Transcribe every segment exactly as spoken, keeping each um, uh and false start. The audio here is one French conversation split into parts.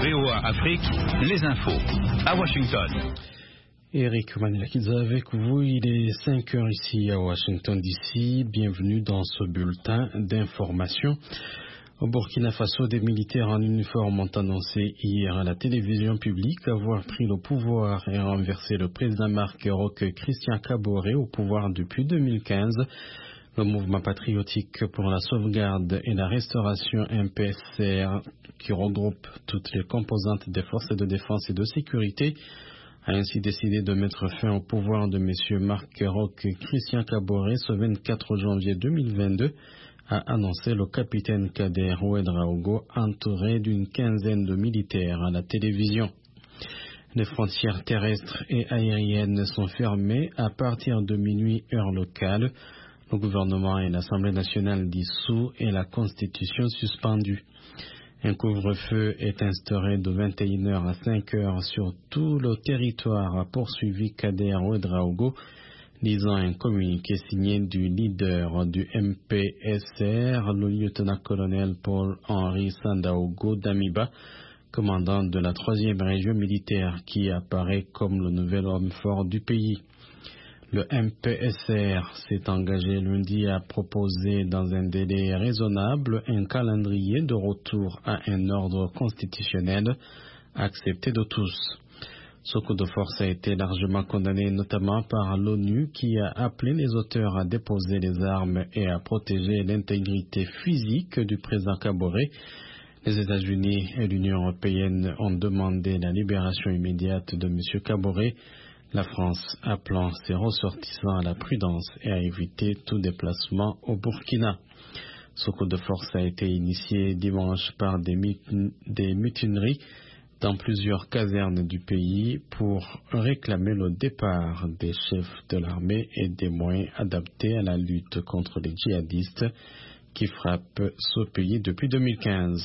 V O A Afrique, les infos, à Washington. Eric Manilakidze avec vous, il est cinq heures ici à Washington D C. Bienvenue dans ce bulletin d'information. Au Burkina Faso, des militaires en uniforme ont annoncé hier à la télévision publique avoir pris le pouvoir et renversé le président Marc Roch Christian Kaboré au pouvoir depuis deux mille quinze. Le mouvement patriotique pour la sauvegarde et la restauration M P S R, qui regroupe toutes les composantes des forces de défense et de sécurité, a ainsi décidé de mettre fin au pouvoir de M. Marc Roch Christian Kaboré ce vingt-quatre janvier deux mille vingt-deux, a annoncé le capitaine Kader Ouedraogo, entouré d'une quinzaine de militaires à la télévision. Les frontières terrestres et aériennes sont fermées à partir de minuit heure locale. Le gouvernement et l'Assemblée nationale dissous et la Constitution suspendue. Un couvre-feu est instauré de vingt et une heures à cinq heures sur tout le territoire, a poursuivi Kader Ouedraogo, lisant un communiqué signé du leader du M P S R, le lieutenant-colonel Paul-Henri Sandaogo Damiba, commandant de la troisième région militaire, qui apparaît comme le nouvel homme fort du pays. Le M P S R s'est engagé lundi à proposer dans un délai raisonnable un calendrier de retour à un ordre constitutionnel accepté de tous. Ce coup de force a été largement condamné notamment par l'ONU, qui a appelé les auteurs à déposer les armes et à protéger l'intégrité physique du président Kaboré. Les États-Unis et l'Union européenne ont demandé la libération immédiate de M. Kaboré, la France appelant ses ressortissants à la prudence et à éviter tout déplacement au Burkina. Ce coup de force a été initié dimanche par des, mut- des mutineries dans plusieurs casernes du pays pour réclamer le départ des chefs de l'armée et des moyens adaptés à la lutte contre les djihadistes qui frappent ce pays depuis deux mille quinze.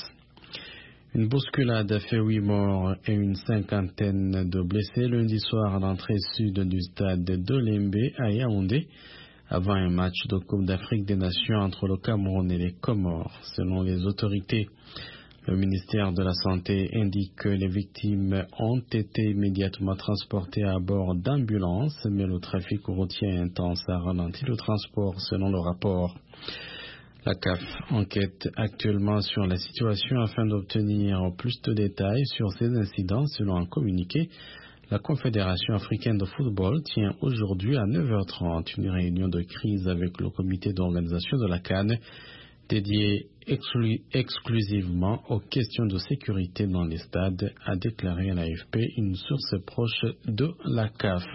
Une bousculade a fait huit morts et une cinquantaine de blessés lundi soir à l'entrée sud du stade de Lembe à Yaoundé, avant un match de Coupe d'Afrique des Nations entre le Cameroun et les Comores, selon les autorités. Le ministère de la Santé indique que les victimes ont été immédiatement transportées à bord d'ambulances, mais le trafic routier intense a ralenti le transport, selon le rapport. La C A F enquête actuellement sur la situation afin d'obtenir plus de détails sur ces incidents. Selon un communiqué, la Confédération africaine de football tient aujourd'hui à neuf heures trente une réunion de crise avec le comité d'organisation de la CAN dédiée exclu- exclusivement aux questions de sécurité dans les stades, a déclaré à l'A F P une source proche de la C A F.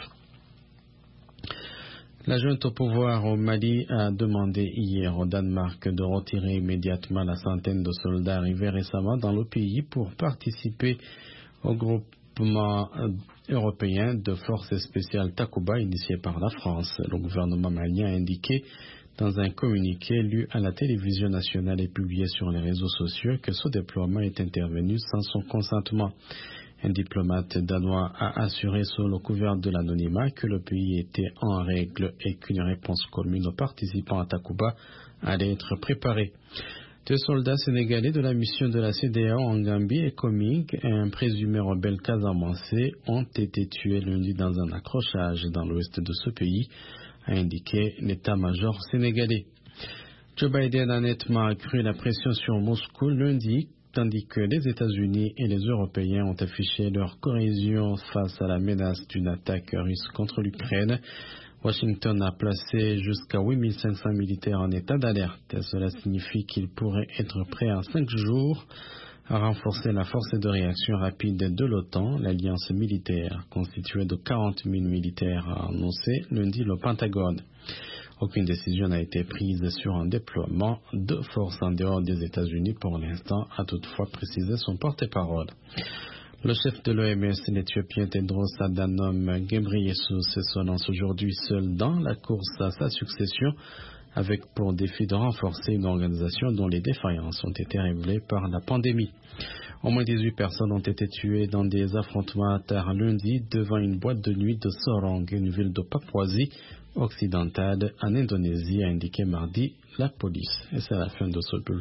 La junte au pouvoir au Mali a demandé hier au Danemark de retirer immédiatement la centaine de soldats arrivés récemment dans le pays pour participer au groupement européen de forces spéciales Takuba initié par la France. Le gouvernement malien a indiqué dans un communiqué lu à la télévision nationale et publié sur les réseaux sociaux que ce déploiement est intervenu sans son consentement. Un diplomate danois a assuré sous le couvert de l'anonymat que le pays était en règle et qu'une réponse commune aux participants à Takuba allait être préparée. Deux soldats sénégalais de la mission de la C E D E A O en Gambie et Coming et un présumé rebelle casamançais ont été tués lundi dans un accrochage dans l'ouest de ce pays, a indiqué l'état-major sénégalais. Joe Biden a nettement accru la pression sur Moscou lundi, tandis que les États-Unis et les Européens ont affiché leur cohésion face à la menace d'une attaque russe contre l'Ukraine. Washington a placé jusqu'à huit mille cinq cents militaires en état d'alerte. Cela signifie qu'ils pourraient être prêts en cinq jours à renforcer la force de réaction rapide de l'OTAN, l'alliance militaire constituée de quarante mille militaires, a annoncé lundi le Pentagone. Aucune décision n'a été prise sur un déploiement de forces en dehors des États-Unis pour l'instant, a toutefois précisé son porte-parole. Le chef de l'O M S, l'Éthiopien Tedros Adhanom Ghebreyesus, se lance aujourd'hui seul dans la course à sa succession, avec pour défi de renforcer une organisation dont les défaillances ont été révélées par la pandémie. Au moins dix-huit personnes ont été tuées dans des affrontements tard lundi devant une boîte de nuit de Sorong, une ville de Papouasie occidentale en Indonésie, a indiqué mardi la police. Et c'est la fin de ce bulletin.